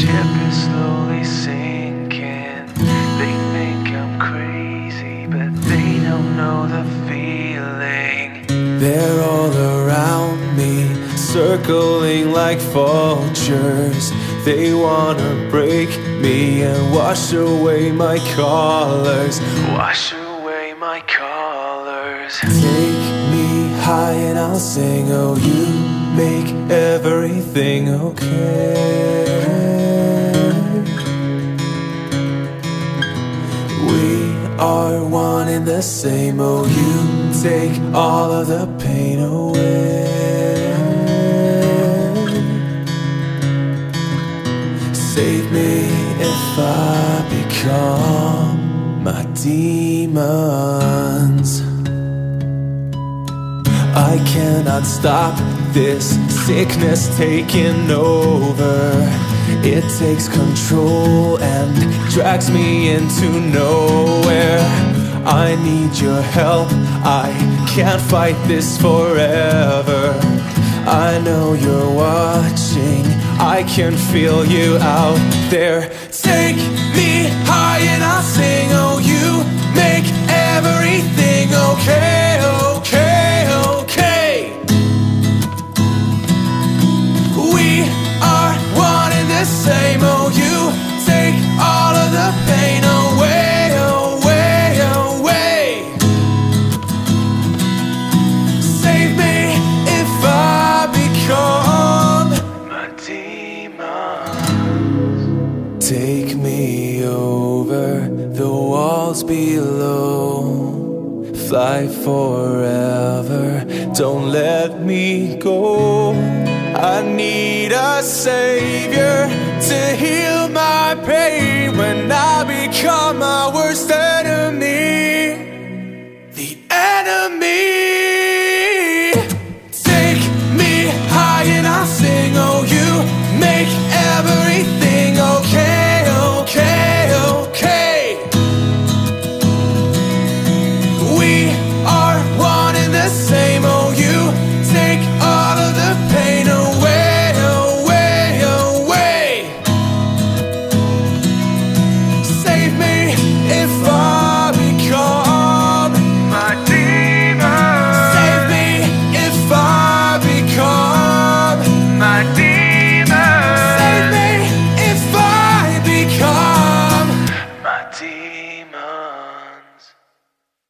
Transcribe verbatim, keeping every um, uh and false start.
ship is slowly sinking. They think I'm crazy, but they don't know the feeling. They're all around me, circling like vultures. They wanna break me and wash away my colors. Wash away my colors. Take me high and I'll sing, oh you make everything okay. We are one and the same, oh you take all of the pain away. Save me if I become my demons. I cannot stop this sickness taking over. It takes control and drags me into nowhere. I need your help, I can't fight this forever. I know you're watching, I can feel you out there. Take me high and I'll sing, oh you make everything okay, okay, okay. We are one and the same, oh you take all of the pain away, away, away. Save me if I become my demon. Take me over the walls below. Fly forever, don't let me go. I need a savior to heal my pain when I become my worst enemy.